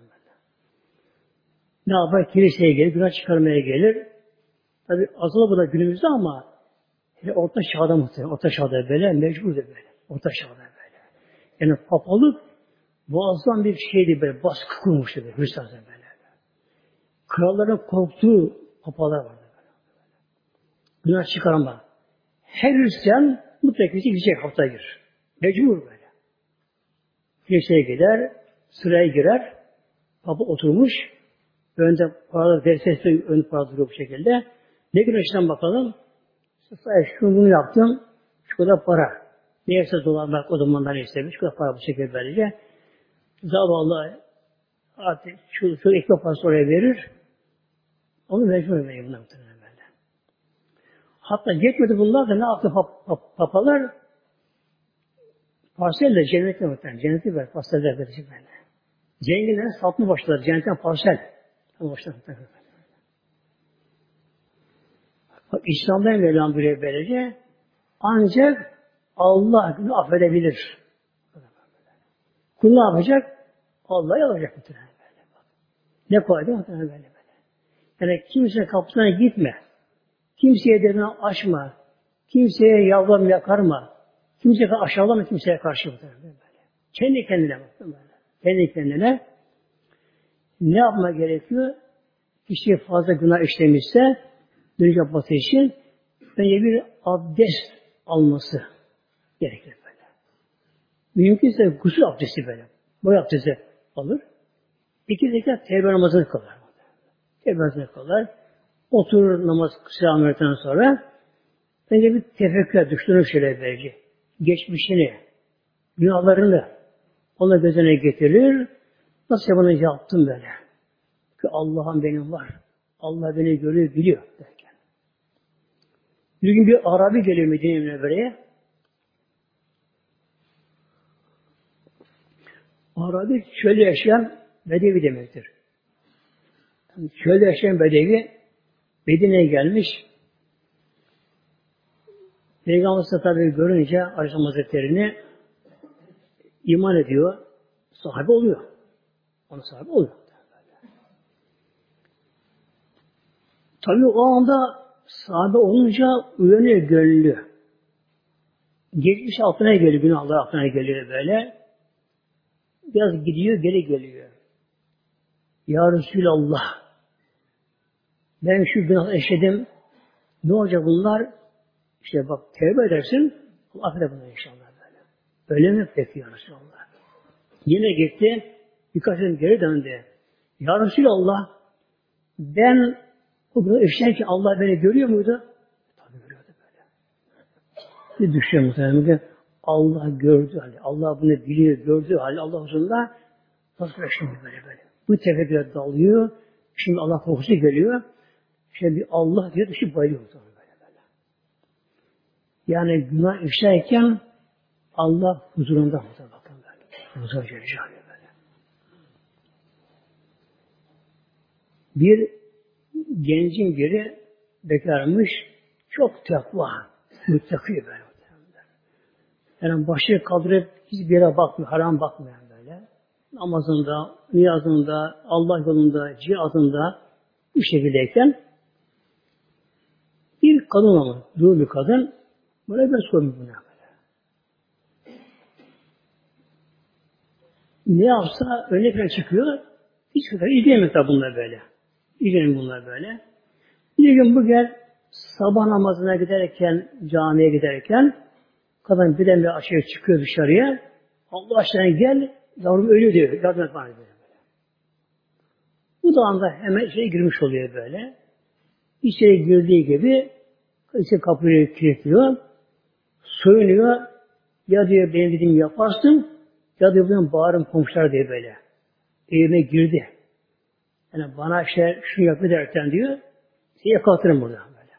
Ne yapar? Kiliseye gelir, günah çıkarmaya gelir. Tabi azalır bu da günümüzde ama hele orta çağda muhtemelen. Orta çağda böyle, mecburdu böyle. Orta çağda böyle. Yani papalık muazzam bir şeydi böyle. Baskı kurmuştu böyle. Hristiyanlar böyle. Kralların korktuğu papalar vardı. Günah çıkarma. Her Hristiyan mutlaka gidecek haftaya girer. Mecbur böyle. Kiliseye gider, sıraya girer, papa oturmuş, önde paralar, dersesi ön paralar duruyor bu şekilde. Ne güneşten bakalım? Sayı şunu bunu yaptım, şu kadar para. Neyse dolar, o zamanlar istemiş, şu kadar para bu şekilde böylece. Zavallı artık şu, şu ekmek parası oraya verir, onu mecbur etmeyin bundan böyle. Hatta yetmedi bunlar da ne yaptı pap, pap, papalar? Parselle cennete muhtemelen. Cenneti ver, parseller verecek böyle. Cenginden satmaya başladılar. Cennetten parsel. Başladılar. Bak İslam'dan verilen bir böylece ancak Allah günü affedebilir. Kul ne yapacak? Allah'ı alacak muhtemelen böyle. Ne koydu muhtemelen böyle böyle. Yani kimse kapısına gitme. Kimseye dedini açma. Kimseye yalvarma, yakarma. Kimseye aşağılama, kimseye karşı böyle. Kendi kendine bakın böyle. Kendi kendine ne yapma gerekiyor? Kişi fazla günah işlemişse dönüş yapması için önce bir abdest alması gerekir böyle. Mümkünse gusül abdesti böyle. Boy abdesti alır. İki rekat tevbe namazını kılar. Tevbe namazını kılar. Oturur namaz selam verdikten sonra önce bir tefekkür düşünür şöyle belki. Geçmişini, günahlarını ona gözüne getirir. Nasıl bunu yaptım böyle? Ki Allah'ım benim var. Allah beni görüyor, biliyor derken. Bir gün bir Arabi geliyor Medine-i Münevvere'ye. Arabi çölde yaşayan bedevi demektir. Yani çölde yaşayan bedevi Medine'ye gelmiş. Peygamber tabi görünce Aleyhisselam Hazretleri'ni iman ediyor. Sahibi oluyor. Ona sahibi oluyor. Tabi o anda sahibi olunca uyanıyor gönlü. Geçmiş altına geliyor. Günahlar altına geliyor böyle. Biraz gidiyor, geri geliyor. Ya Resulallah, ben şu günah işledim. Ne olacak bunlar? İşte bak tevbe edersin. Allah affeder bunları inşallah böyle. Öyle mi? Peki ya Resulallah. Yine gitti. Birkaç gün geri döndü. Ya Resulallah, ben o günah işlerken Allah beni görüyor muydu? Tabii görüyordu böyle. Bir düşüyor muhtemelen. Allah gördü hali. Allah bunu biliyor, gördü hali. Allah huzurunda nasıl şimdi böyle böyle. Bu tefekküre dalıyor. Şimdi Allah korkusu geliyor. Şimdi bir Allah diye düşüp bayılıyor. Böyle böyle. Yani günah işlerken Allah huzurunda bakın böyle. Huzur Celle böyle. Bir gencin biri bekarmış, çok takva, müttaki böyle. Yani başı kaldırıp hiçbir yere bakmıyor, haram bakmıyor böyle. Namazında, niyazında, Allah yolunda, cihazında bu şekildeyken bir kadın ama, dul bir kadın böyle bir sormuş buna böyle. Ne yapsa öne falan çıkıyor, hiç kadar ilgilenmiyor tabi bunlar böyle. İlgilenmiyor bunlar böyle. Bir gün bu gel sabah namazına giderken, camiye giderken kadın birden bir aşağıya çıkıyor dışarıya. Allah aşkına gel, yavrum ölüyor diyor. Yardım et bana böyle. Bu da anda hemen içeri girmiş oluyor böyle. İçeri girdiği gibi işte kapıyı kilitliyor. Soyunuyor. Ya diyor benim dediğimi yaparsın ya diyor buradan bağırın komşular diye böyle. Evime girdi. Yani bana işte şunu yap derken diyor. Seni yakalatırım burada böyle.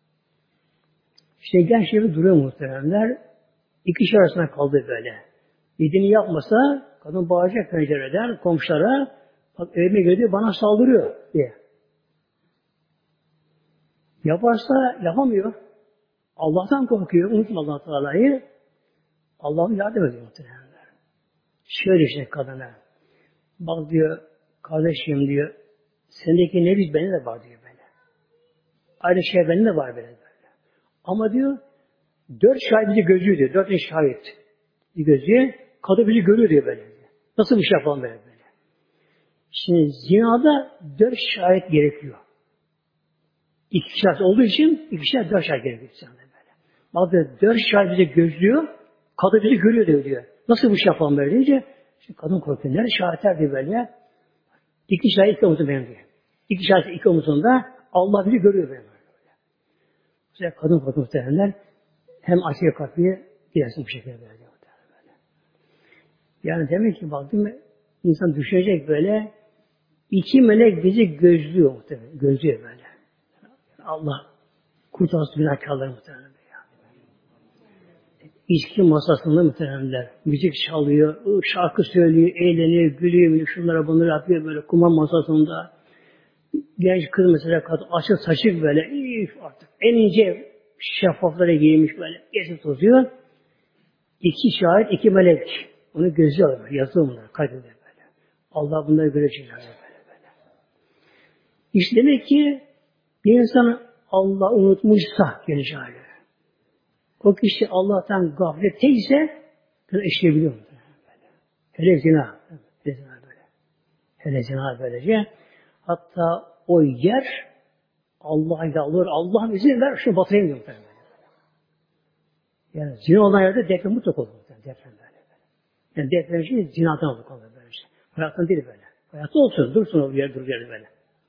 İşte genç gibi duruyor muhteremler. İki kişi arasında kaldı böyle. Dediğini yapmasa kadın bağıracak pencereden komşulara bak evime girdi bana saldırıyor diye. Yaparsa yapamıyor. Allah'tan korkuyor. Unutma Allah-u Teala'yı. Allah'ım yardım ediyor muhtemelen. Şöyle işte kadına. Bak diyor kardeşim diyor sendeki ne biz bende de var diyor böyle. Aynı şey bende de var böyle. böyle. Ama diyor dört şahit bizi gözüyor diyor. Dört şahit bir gözüyor. Kadın bizi görüyor diyor böyle. Nasıl bir şey yapalım böyle böyle. Şimdi zinada dört şahit gerekiyor. İki şahit olduğu için iki şahit dört şahit gerekiyor. Böyle. Bak diyor dört şahit bizi gözlüyor. Kadın bizi görüyor diyor. diyor. Nasıl bir şey yapalım böyle deyince şimdi kadın korkuyor. Nerede şahitler diyor böyle. İki şahit iki omuzum benim diyor. İki şahit iki omuzunda Allah bizi görüyor böyle. böyle. Kadın korkuyor muhtemelenler. Hem açıyor kapıyı gidersin bu şekilde böyle. böyle. Yani demek ki bak değil mi? İnsan düşünecek böyle iki melek bizi gözlüyor muhtemelen. Gözlüyor böyle. Allah kurtarsın günahkarları muhtemelen. İçki masasında muhtemelenler. Müzik çalıyor, şarkı söylüyor, eğleniyor, gülüyor, şunlara bunları yapıyor böyle kumar masasında. Genç kız mesela kadın açık saçık böyle iyi artık en ince şeffaflara giymiş böyle gezip tozuyor. İki şahit, iki melek. Onu gözlüyorlar, yazıyor bunlar, kaydediyor böyle. Allah bunları görecek böyle böyle. İşte demek ki bir insan Allah unutmuşsa gelecek hali. O kişi Allah'tan gafletteyse bunu işleyebiliyor mu? Hele zina. Hele zina böyle. Hele zina böylece. Hatta o yer Allah'a yalvarır. Allah izin ver şunu batırayım diyor. Yani zina olan yerde deprem mutlaka olur. Deprem böyle. Yani deprem için zinadan olur. Böyle şey. Hayattan değil böyle. Hayatta olsun. Dursun o yer dur yerde böyle.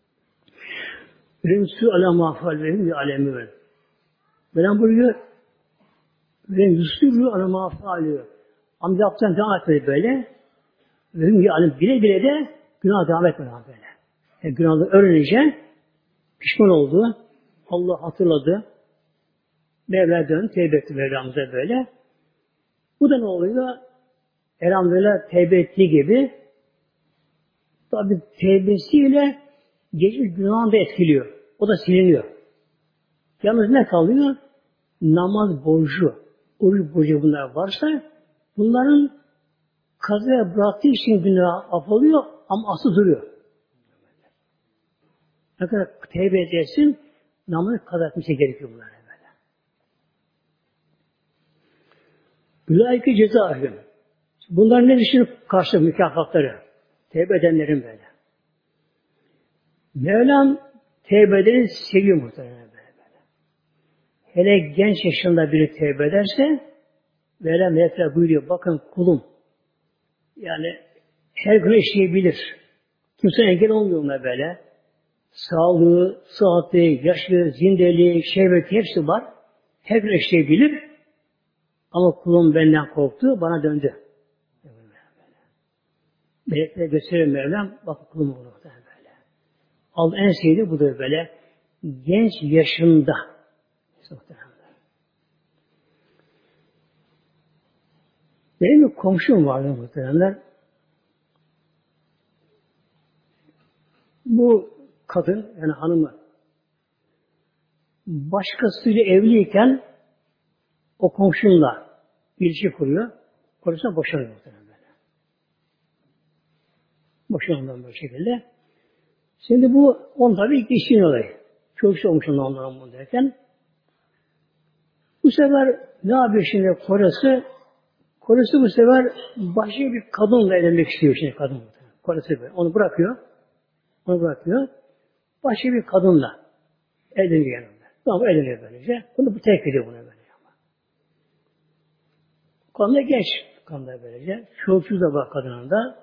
Rimsü ala mağfal vehim bir alemi böyle. Böyle buyuruyor. Ve yüzsürü ana mağfalıyor. Ama yapacağın devam etmedi böyle. Vehim bir alem bile bile de günah devam etmedi böyle. Yani günahı öğrenince pişman oldu. Allah hatırladı. Mevla dön, tevbe etti Mevlamıza böyle. Bu da ne oluyor? Elhamdülillah tevbe ettiği gibi tabi tevbesiyle geçmiş günahını da etkiliyor. O da siliniyor. Yalnız ne kalıyor? Namaz borcu, oruç borcu bunlar varsa bunların kazaya bıraktığı için günah affolıyor ama asıl duruyor. Ne kadar tevbe edersin namazı kaza etmesi gerekiyor bunlar. Ülaike cezâhüm. Bunların ne düşünüp karşı mükafatları? Tevbe edenlerin böyle. Mevlam tevbe edeni seviyor muhtemelen böyle, böyle. Hele genç yaşında biri tevbe ederse Mevlam melekler buyuruyor. Bakın kulum. Yani her gün işleyebilir. Kimse engel olmuyor ona böyle. Sağlığı, sıhhati, yaşı, zindeliği, şehveti hepsi var. Her gün işleyebilir. Ama kulum benden korktu, bana döndü. Melekler gösteriyor Mevlam, bak kulum olur böyle. Al en sevdiği budur böyle. Genç yaşında. Benim bir komşum vardı muhteremler. Bu kadın, yani hanımı, başkasıyla evliyken o komşunla ilişki kuruyor. Korusuna boşanıyor muhterem böyle. Boşanıyor böyle şekilde. Şimdi bu, on tabi ilk işin olayı. Çok şey olmuş ondan bunu derken. Bu sefer ne yapıyor şimdi Koresi? Koresi bu sefer başka bir kadınla evlenmek istiyor şimdi kadın. Koresi böyle. Onu bırakıyor. Onu bırakıyor. Başka bir kadınla evleniyor yanında. Tamam evleniyor böylece. Bunu bu terk ediyor bunu böyle. Kadın da genç. Kadın da böylece. Çocuk da var kadının da.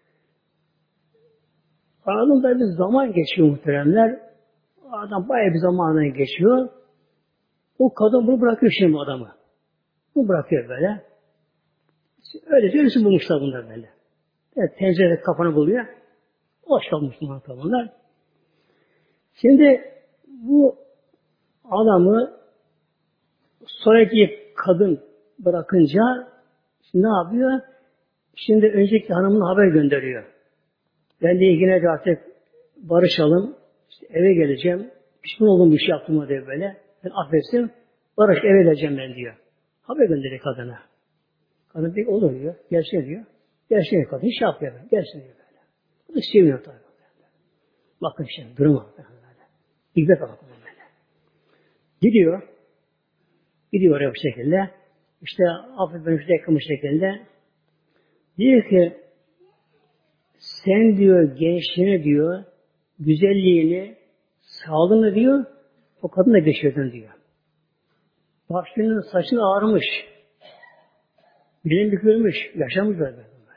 Aralarında bir zaman geçiyor muhteremler. Adam bayağı bir zamandan geçiyor. O kadın bunu bırakıyor şimdi adamı. Bunu bırakıyor böyle. Öylece ölüsü bulmuşlar bunlar böyle. Evet, tencerede kafanı buluyor. Hoş kalmışlar bunlar. Şimdi bu adamı sonraki kadın bırakınca şimdi ne yapıyor? Şimdi önceki hanımın haber gönderiyor. Ben de yine artık barışalım. İşte eve geleceğim. Pişman oldum bir şey yaptığıma diye böyle. Ben affetsin. Barış eve geleceğim ben diyor. Haber gönderiyor kadına. Kadın pek olur diyor. Gelsin diyor. Gelsin kadın şey yapıyor. Gelsin diyor böyle. O da seviyor tabii. Bakın şimdi duruma. İlbet bakın böyle. Gidiyor. Gidiyor oraya bu şekilde. İşte affet beni işte yakınmış şekilde. Diyor ki sen diyor gençliğini diyor, güzelliğini, sağlığını diyor, o kadınla geçirdin diyor. Başının saçın ağarmış. Belin bükülmüş. Yaşamış böyle.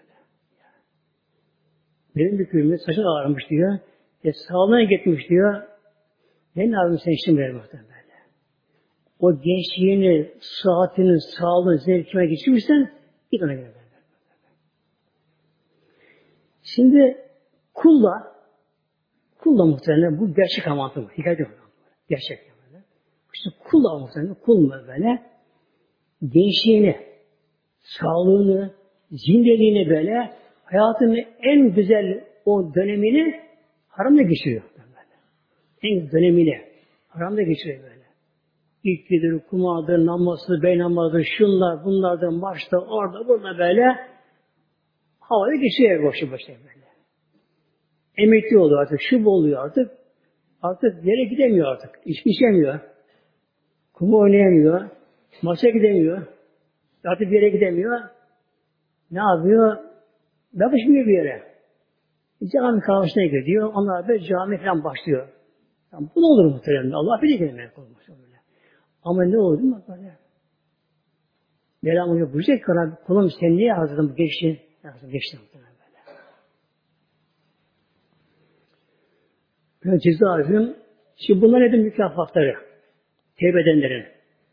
Belin bükülmüş, saçın ağarmış diyor. E sağlığına gitmiş diyor. Ne yapayım sen işin böyle muhtemelen. O gençliğini, sıhhatini, sağlığını, zevkine geçirmişsen git ona göre. Şimdi kulla, kulla muhtemelen bu gerçek amantı mı? Hikaye değil mi? Gerçek. İşte kulla muhtemelen, kul mu böyle? Gençliğini, sağlığını, zindeliğini böyle, hayatının en güzel o dönemini haramda geçiriyor. Böyle. En güzel dönemini haramda geçiriyor böyle. İlkidir, kumadır, namazı, bey namazı, şunlar, bunlardır, maçta, orada, burada böyle havaya geçiyor boşu boşu böyle. Emekli oluyor artık, şub oluyor artık. Artık yere gidemiyor artık. İçki içemiyor. Kumu oynayamıyor. Maça gidemiyor. Artık bir yere gidemiyor. Ne yapıyor? Yapışmıyor bir yere. Cami kahvesine gidiyor. Onlar böyle cami falan başlıyor. Yani bu ne olur muhtemelen? Allah bilir ki demek olmuş öyle. Ama ne olur değil mi? Böyle. Mevlam onu buyuracak ki kulum sen niye hazırdın bu geçti? Geçti muhtemelen böyle. Böyle cezaevim. Şimdi bunlar nedir mükafatları? Tevbe edenlerin.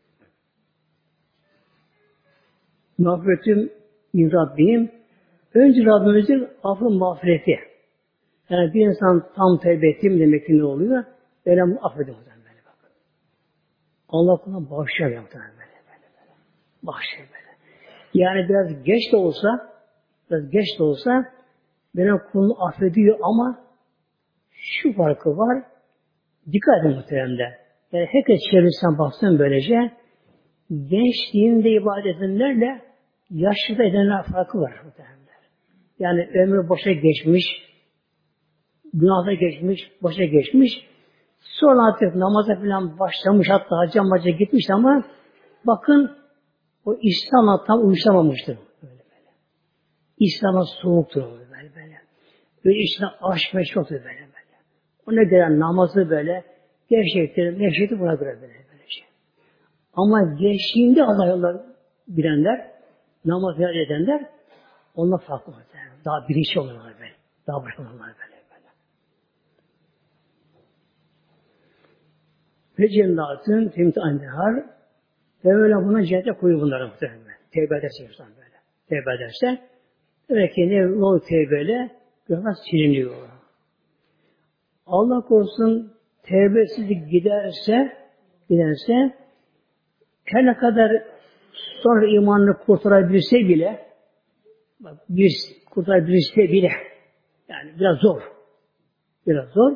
Mağfiretim min Rabbim. Önce Rabbimizin affı mağfireti. Yani bir insan tam tevbe ettim demek ki ne oluyor? Mevlam affediyor. Allah kuluna bağışlar yaptığını böyle, böyle, böyle. Bağışlar böyle. Yani biraz geç de olsa, biraz geç de olsa benim kulunu affediyor ama şu farkı var. Dikkat edin muhteremde. Yani herkes çevresinden baksın böylece gençliğinde ibadetinlerle yaşlıda edenler farkı var muhteremde. Yani ömrü boşa geçmiş, günahda geçmiş, boşa geçmiş. Sonra artık namaza falan başlamış, hatta hacca maca gitmiş ama bakın o İslam'a tam uyuşamamıştır. Böyle böyle. İslam'a soğuktur böyle böyle. Böyle içine aşk ve çoktur böyle böyle. Ona göre namazı böyle gevşektir, nevşektir buna göre böyle böyle şey. Ama gençliğinde Allah yolları bilenler, namaz edenler onlar farklı. Daha bilinçli oluyorlar böyle. Daha başka oluyorlar böyle. Ve cennetin temtihanlar ve öyle buna cennete koyuyor bunları muhtemelen. Tevbe ederse insan böyle. Tevbe ederse demek ki ne o tevbeyle günah siliniyor. Allah korusun tevbesizlik giderse giderse her ne kadar sonra imanını kurtarabilse bile Bak, bir kurtar birisi bile yani biraz zor. Biraz zor.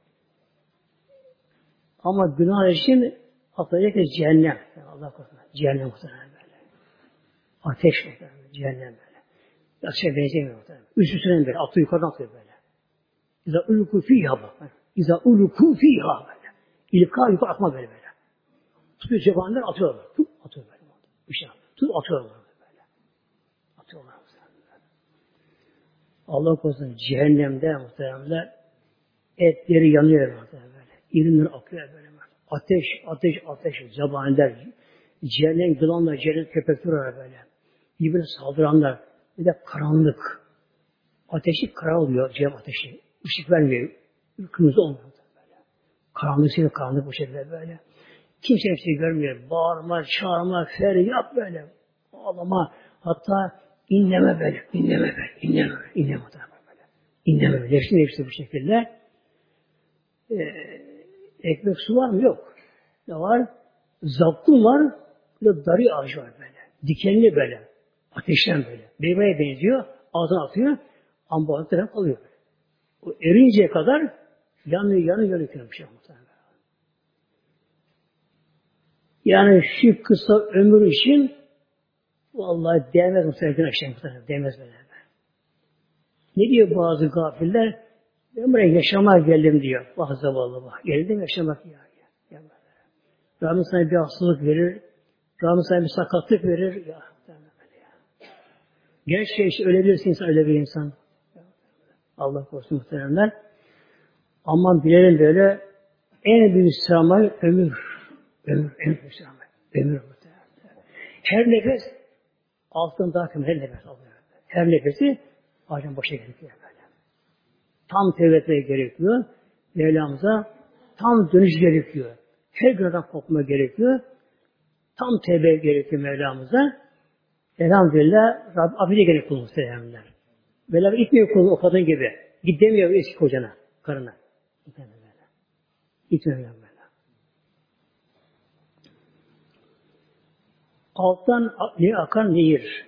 Ama günah için atlayacak da cehennem. Yani Allah korusun. Cehennem muhtemelen böyle. Ateş muhtemelen. Cehennem böyle. Ateşe benzemiyor muhtemelen. Üst üstüne böyle. Atı yukarıdan atıyor böyle. İza uluku fiyha bak. İza uluku fiyha böyle. İlka yukarı atma böyle böyle. Tutuyor cebanlar atıyorlar. Tut atıyor böyle. Bir şey tut atıyorlar böyle. Atıyorlar muhtemelen. Allah korusun cehennemde muhtemelen etleri yanıyor muhtemelen böyle. İrinler akıyor böyle. Ateş, ateş, ateş, zebaniler, cehennem yılanlar, cehennem köpekler var böyle. Birbirine saldıranlar, bir de karanlık. Ateşi kara oluyor, cehennem ateşi. Işık vermiyor, kırmızı olmuyor böyle. Karanlık seviyor, karanlık bu şekilde böyle. Kimse hepsini görmüyor. Bağırma, çağırma, feryat böyle. Ağlama, hatta inleme böyle, inleme böyle, inleme böyle, inleme böyle. İnleme böyle, hepsi, hepsi bu şekilde. Ee, Ekmek su var mı? Yok. Ne var? Zakkum var. Bir de darı ağacı var böyle. Dikenli böyle. Ateşten böyle. Meyveye benziyor. Ağzına atıyor. Ama bu ağzına kalıyor. O erinceye kadar yanıyor, yanıyor, yanıyor. Bir şey yani şu kısa ömür için vallahi değmez muhtemelen aşağı değmez böyle. Ne diyor bazı gafiller? Ben buraya yaşamaya geldim diyor. Bak zavallı bak. Geldim yaşamak ya. ya. Rabbim sana bir hastalık verir. Rabbim sana bir sakatlık verir. Ya. Gerçi işte ölebilirsin insan, öyle bir insan. Allah korusun muhteremler. Aman bilelim böyle en büyük sıralamayı ömür. Ömür, en büyük sıralamayı. Ömür muhteremler. Her nefes altın daha kıymetli her nefes alıyor. Her nefesi ağacın başına gerekiyor böyle. Tam tevbe etmeye gerekiyor. Mevlamıza tam dönüş gerekiyor. Her günahdan kopma gerekiyor. Tam tevbe gerekiyor Mevlamıza. Elhamdülillah Rabbim affede gerek kulu muhteremler. Mevlam itmiyor kulu o kadın gibi. Git demiyor eski kocana, karına. İtmiyor Mevlam. Alttan ne akan nehir.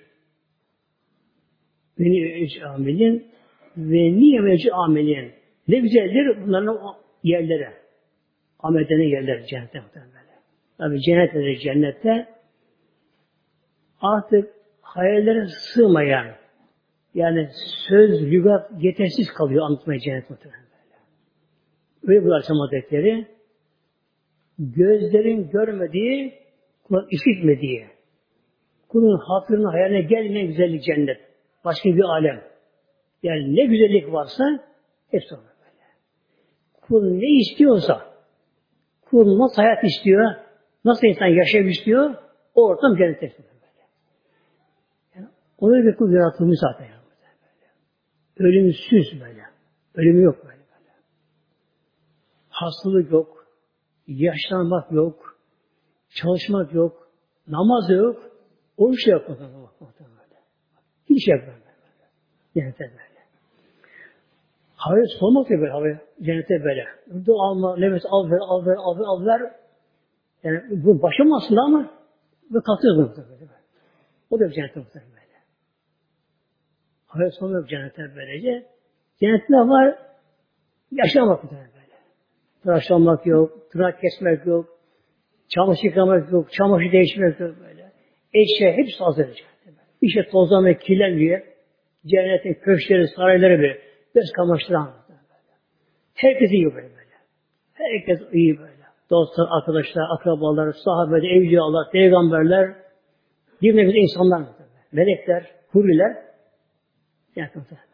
Beni amelin ve niyemeci amelin. Ne güzeldir bunların yerleri. Amellerinin yerleri cennette muhtemelen. Tabi cennette cennette artık hayallere sığmayan yani söz, lügat yetersiz kalıyor anlatmaya cennet muhtemelen. Öyle bu akşam adetleri gözlerin görmediği, kulak işitmediği, kulun hatırına hayaline gelmeyen güzellik cennet. Başka bir alem. Yani ne güzellik varsa hepsi olur böyle. Kul ne istiyorsa, kul nasıl hayat istiyor, nasıl insan yaşayıp istiyor, o ortam cennet istiyor böyle. Yani ona bir kul yaratılmış zaten. Yani böyle. Ölümsüz böyle. Ölümü yok böyle. böyle. Hastalık yok, yaşlanmak yok, çalışmak yok, namaz yok, oruç yok. Hiç şey yok böyle. Cennete böyle. Havaya solmak da böyle havaya. Cennete böyle. Dur alma, nefes al ver, al ver, al ver, al ver. Yani bu başım aslında ama ve kalkıyoruz bunu böyle. O da cennete muhtemelen böyle. Havaya solmak cennete böylece. Cennette var yaşamak muhtemelen böyle. Tıraşlanmak yok, tırnak kesmek yok, çamaşır yıkamak yok, çamaşır değişmek yok böyle. Eşya hepsi hazır cennete. Bir şey tozlanmıyor, kirlenmiyor. Cennetin köşkleri, sarayları böyle. Göz kamaştıran. Herkes iyi böyle böyle. Herkes iyi böyle. Dostlar, arkadaşlar, akrabalar, sahabeler, evliyalar, peygamberler, bir nevi insanlar, melekler, huriler. Yakın böyle.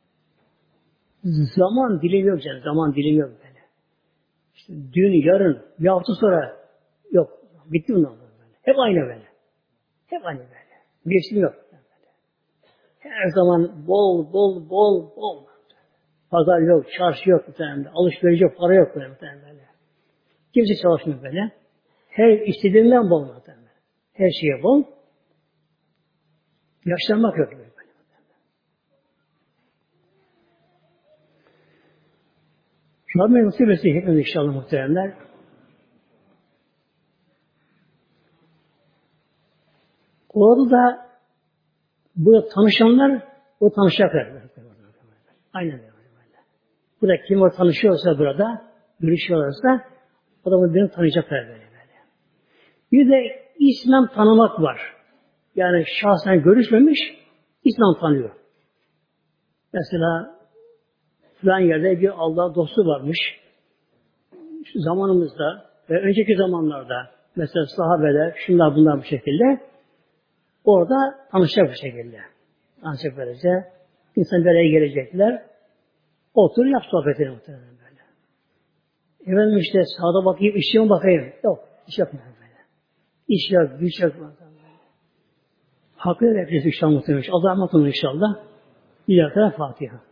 Zaman dilimi yok canım. Zaman dilimi yok böyle. İşte dün, yarın, bir hafta sonra yok. Bitti bundan böyle. Hep aynı böyle. Hep aynı böyle. Geçtim yok. Her zaman bol, bol, bol, bol. Pazar yok, çarşı yok muhtemelen. Alışveriş yok, para yok muhtemelen. Kimse çalışmıyor böyle. Her istediğinden bol muhtemelen. Her şeye bol. Yaşlanmak yok böyle. Rabbim nasip etsin hepimiz inşallah muhteremler. Orada da burada tanışanlar O tanışacaklar. Aynen öyle. Burada kim o tanışıyorsa burada, görüşüyorlarsa o da birbirini tanıyacaklar böyle böyle. Bir de ismen tanımak var. Yani şahsen görüşmemiş, ismen tanıyor. Mesela filan yerde bir Allah dostu varmış. Şu zamanımızda ve önceki zamanlarda mesela sahabeler, şunlar bunlar bu şekilde orada tanışacak bu şekilde. Tanışacak böylece. İnsan bir araya gelecekler. Otur yap sohbetini muhtemelen böyle. Efendim işte sağda bakayım, işe mi bakayım? Yok, iş yapmıyorum böyle. İş yok, güç yok. Hakkı da hepsi inşallah muhtemelen. Allah'a emanet olun inşallah. Bir Fatiha.